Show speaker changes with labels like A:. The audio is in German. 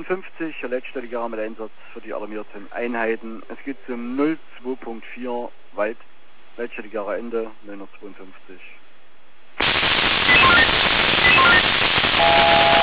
A: 52, letztstelliger mit Einsatz für die alarmierten Einheiten. Es geht zum 02.4 weit, letztstelliger Ende 952.